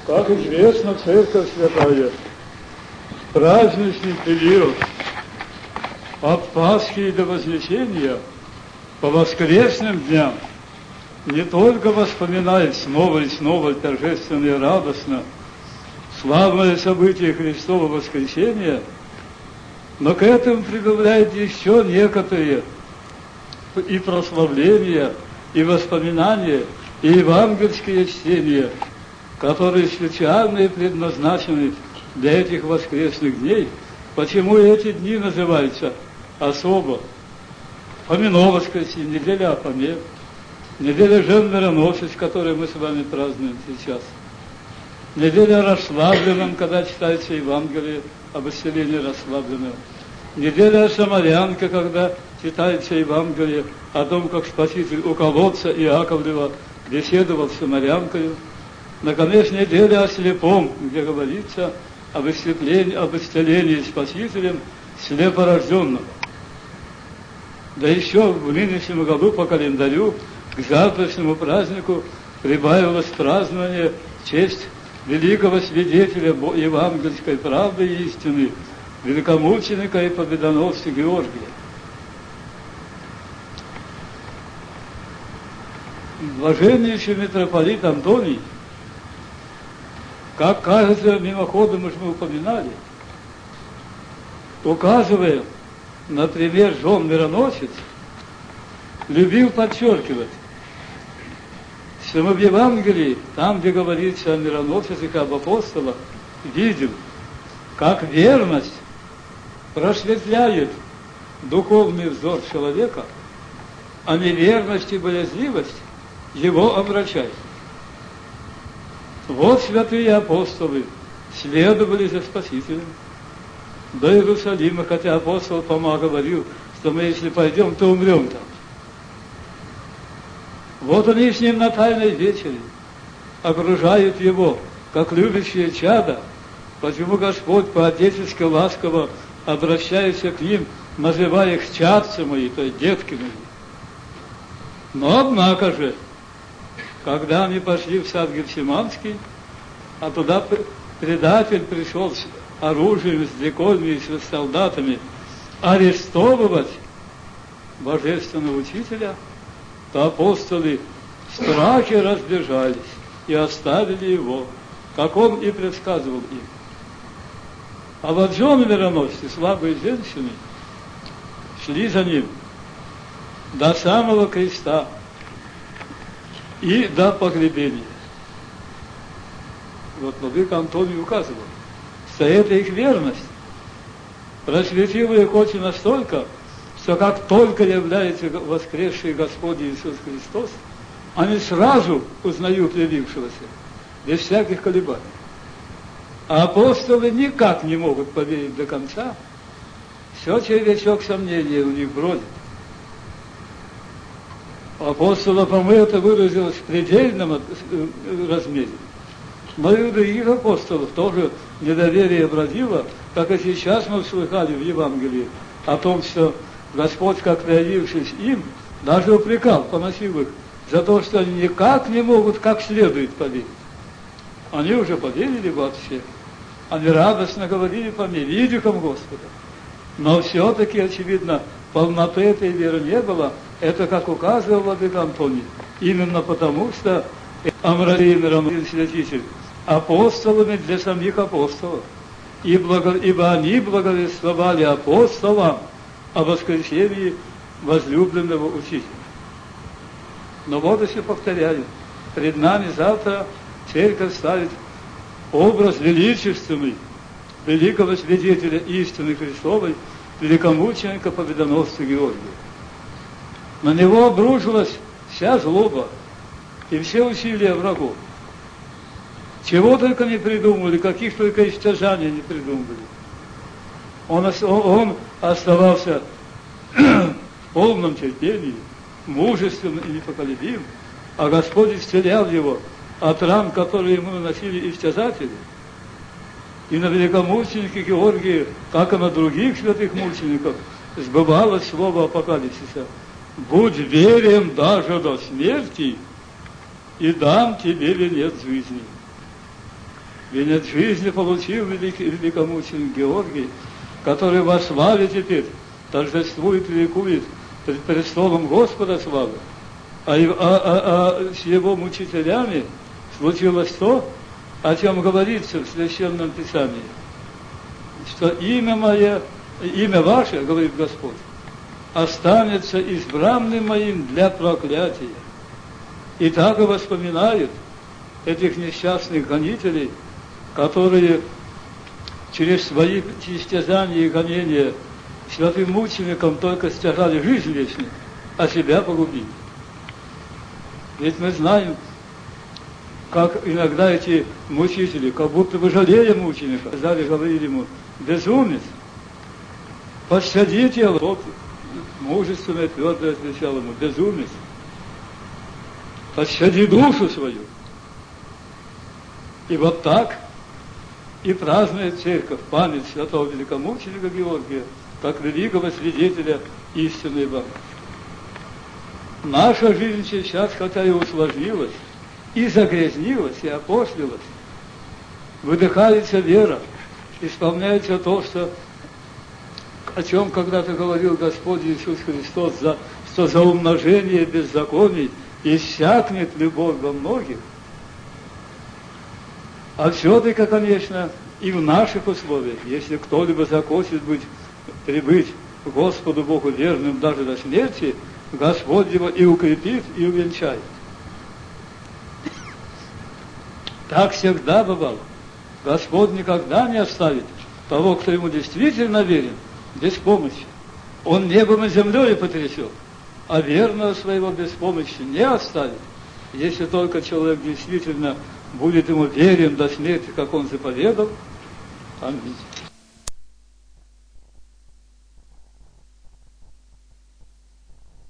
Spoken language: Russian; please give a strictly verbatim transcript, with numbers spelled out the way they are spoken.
Как известно, Церковь Святая в праздничный период от Пасхи до Вознесения по воскресным дням не только воспоминает снова и снова торжественно и радостно славное событие Христова воскресения, но к этому прибавляет еще некоторые и прославления, и воспоминания, и евангельские чтения, которые специально и предназначены для этих воскресных дней. Почему эти дни называются особо? Помино воскресенье, неделя о поме, неделя жен мироносец, которую мы с вами празднуем сейчас, неделя о расслабленном, когда читается Евангелие об исцелении расслабленного, неделя о самарянке, когда читается Евангелие о том, как Спаситель у колодца Иаковлева беседовал с самарянкой. Наконец, неделя о слепом, где говорится об исцелении, об исцелении Спасителем слепорожденного. Да еще в нынешнем году по календарю к завтрашнему празднику прибавилось празднование в честь великого свидетеля евангельской правды и истины, великомученика и победоносца Георгия. Блаженнейший митрополит Антоний, как кажется, мимоходом уж мы упоминали, указывая на пример жен мироносец, любил подчеркивать, что мы в Евангелии, там, где говорится о мироносцах и об апостолах, видим, как верность просветляет духовный взор человека, а неверность и боязливость его омрачает. Вот святые апостолы следовали за Спасителем до Иерусалима, хотя апостол Фома говорил, что мы, если пойдем, то умрем там. Вот они с ним на Тайной вечере окружают его, как любящие чада, почему Господь по-отечески ласково обращается к ним, называя их чадцы мои, то есть детки мои. Но однако же, когда они пошли в сад Гефсиманский, а туда предатель пришел с оружием, с дикольми и с солдатами арестовывать божественного учителя, то апостолы в страхе разбежались и оставили его, как он и предсказывал им. А вот жены мироносцы, слабые женщины, шли за ним до самого креста и до погребения. Вот владыка Антоний указывал, что это их верность просветила их очень настолько, что как только является воскресший Господь Иисус Христос, они сразу узнают явившегося, без всяких колебаний. А апостолы никак не могут поверить до конца, все червячок сомнения у них бродит. Апостола Фомы это выразилось в предельном размере. Но и у других апостолов тоже недоверие бродило, как и сейчас мы слыхали в Евангелии о том, что Господь, как явившись им, даже упрекал, поносил их за то, что они никак не могут как следует поверить. Они уже поверили вообще. Они радостно говорили по мне, видиком Господа. Но все-таки, очевидно, полноты этой веры не было. Это, как указывал владыка Антоний, именно потому, что омрачил мироносец святитель апостолами для самих апостолов. И благо, ибо они благовествовали апостолам о воскресении возлюбленного учителя. Но вот еще повторяю, пред нами завтра церковь ставит образ величественный великого свидетеля истины Христовой, великомученика победоносца Георгия. На него обрушилась вся злоба и все усилия врагов. Чего только не придумали, каких только истязаний не придумали. Он, он оставался в полном терпении, мужественно и непоколебим, а Господь исцелял его от ран, которые ему наносили истязатели. И на великомученике Георгии, как и на других святых мучеников, сбывалось слово апокалипсиса: «Будь верен даже до смерти, и дам тебе венец жизни». Венец жизни получил великий великомученик Георгий, который во славе теперь торжествует и ликует пред престолом Господа славы. А, а, а, а с его мучителями случилось то, о чем говорится в Священном Писании, что имя мое, имя ваше, говорит Господь, останется избранным моим для проклятия. И так и воспоминают этих несчастных гонителей, которые через свои истязания и гонения святым мученикам только стяжали жизнь вечную, а себя погубили. Ведь мы знаем, как иногда эти мучители, как будто бы жалея мученика, сказали, говорили ему: безумец, пощади тело. Тот мужественно и твердо отвечал ему: безумец, пощади душу свою. И вот так и празднует церковь память святого великомученика Георгия, как великого свидетеля истины Евангелия. Наша жизнь сейчас, хотя и усложнилась, и загрязнилась, и опошлилась, выдыхается вера, исполняется то, что, о чем когда-то говорил Господь Иисус Христос, за, что за умножение беззаконий иссякнет любовь во многих. А все-таки, конечно, и в наших условиях, если кто-либо захочет быть, прибыть к Господу Богу верным даже до смерти, Господь его и укрепит, и увенчает. Так всегда бывало. Господь никогда не оставит того, кто ему действительно верен, без помощи. Он небом и землей потрясет, а верного своего без помощи не оставит, если только человек действительно будет ему верен до смерти, как он заповедал. Аминь.